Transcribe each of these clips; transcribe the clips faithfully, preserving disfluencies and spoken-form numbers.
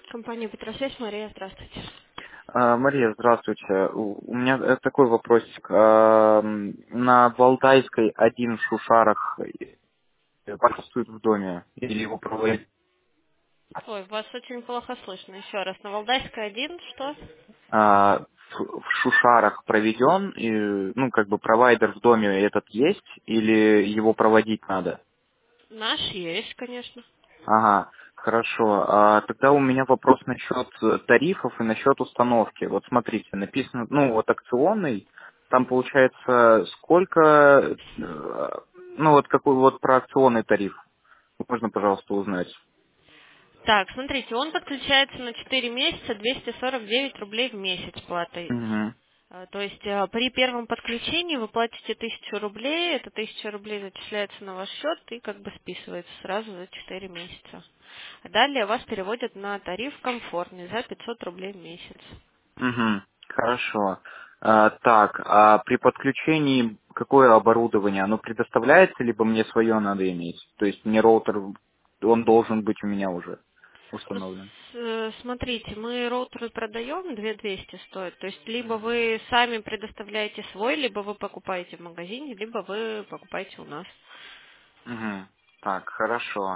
Компания Петросвязь, Мария, здравствуйте. А, Мария, здравствуйте. У у меня э, такой вопросик. А, м, На Валдайской один в Шушарах э, присутствует в доме? Или его проводит? Ой, вас очень плохо слышно. Еще раз. На Валдайской один, что? А, В в Шушарах проведен, и, ну, как бы провайдер в доме этот есть, или его проводить надо? Наш есть, конечно. Ага, хорошо. А тогда у меня вопрос насчет э, тарифов и насчет установки. Вот смотрите, написано, ну вот акционный, там получается сколько, э, ну вот какой вот про акционный тариф, можно, пожалуйста, узнать? Так, смотрите, он подключается на четыре месяца, двести сорок девять рублей в месяц платой. Угу, Э, То есть э, при первом подключении вы платите тысячу рублей, это тысяча рублей зачисляется на ваш счет и как бы списывается сразу за четыре месяца. А далее вас переводят на тариф комфортный за пятьсот рублей в месяц. угу, хорошо. А, так, а при подключении какое оборудование? Оно предоставляется, либо мне свое надо иметь? То есть мне роутер, он должен быть у меня уже Ну, установлен? с- э, смотрите, мы роутеры продаем, две тысячи двести стоит. То есть либо вы сами предоставляете свой, либо вы покупаете в магазине, либо вы покупаете у нас. Мгм. Так, хорошо.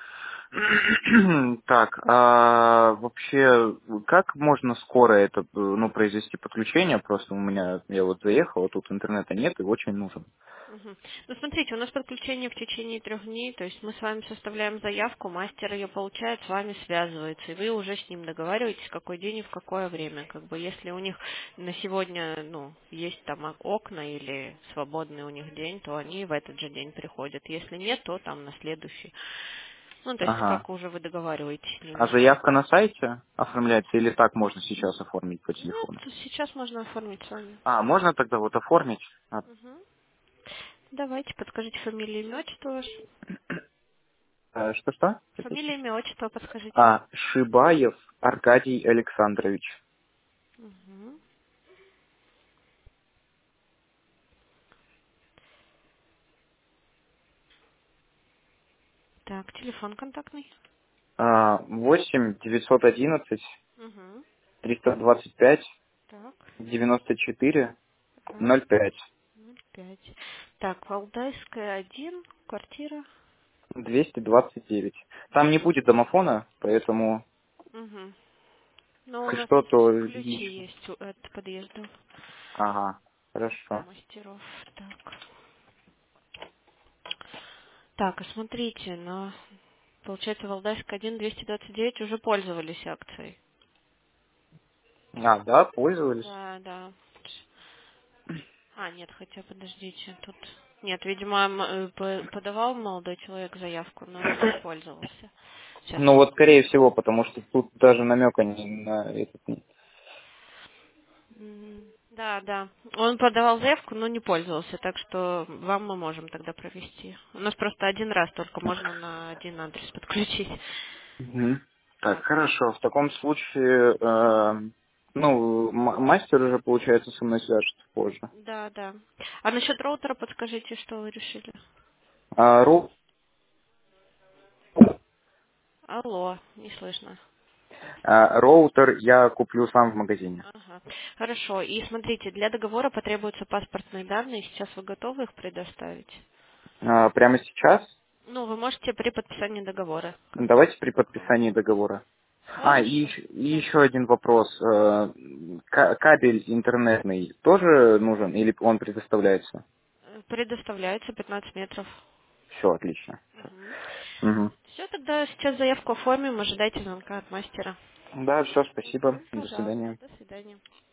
Так, а вообще, как можно скоро это, э, ну, произвести подключение? Просто у меня, я вот заехал, а тут интернета нет и очень нужен. Мгм. Ну, смотрите, у нас подключение в течение трех дней, то есть мы с вами составляем заявку, мастер ее получает, с вами связывается, и вы уже с ним договариваетесь, какой день и в какое время. Как бы если у них на сегодня, ну, есть там о- окна или свободный у них день, то они в этот же день приходят. Если нет, то там на следующий. Ну, то есть Ага. как уже вы договариваетесь с А ними. заявка на сайте оформляется или так можно сейчас оформить по Нет, телефону? сейчас можно оформить с вами. А, можно тогда вот оформить? А, Мгм. Давайте, подскажите фамилию, имя, отчество ваше. э, Что-что? Фамилия, имя, отчество подскажите. А, Шибаев Аркадий Александрович. Мгм. Так, телефон контактный. А, восемь девятьсот одиннадцать Угу. триста двадцать пять Так, девяносто четыре так, ноль пять. ноль пять. Так, Валдайская один, квартира. двести двадцать девять. Там не будет домофона, поэтому Угу. Но у если нас что, то ключи лично. есть у- от подъезда Ага, у хорошо. мастеров. Так. Так, а смотрите, на получается Валдайская один, двести двадцать девять уже пользовались акцией. А, да, пользовались. Да, да. А, нет, хотя подождите, тут... Нет, видимо, м, э, по- подавал молодой человек заявку, но не пользовался. Сейчас Ну я... вот, скорее всего, потому что тут даже намека не на этот нет. М, Да, да. Он подавал заявку, но не пользовался, так что вам мы можем тогда провести. У нас просто один раз только можно на один адрес подключить. Мгм. Так, Так, хорошо. В таком случае, э, ну, м- мастер уже, получается, со мной свяжется позже. да, да. А насчет роутера подскажите, что вы решили? А, ру- Алло, не слышно. а, роутер я куплю сам в магазине. Ага. Хорошо. И смотрите, для договора потребуются паспортные данные. Сейчас вы готовы их предоставить? А, прямо сейчас? Ну, вы можете при подписании договора, как бы, Давайте при как вам подписании удобно. договора. А, и, Хорошо. ещ- и Да. еще один вопрос. Э, ка- Кабель интернетный тоже нужен или он предоставляется? Э, Предоставляется пятнадцать метров. Все, отлично. Угу. Мгм. Все, тогда сейчас заявку оформим, ожидайте звонка от мастера. Да, все, спасибо. Мгм. До Пожалуйста, свидания. до свидания.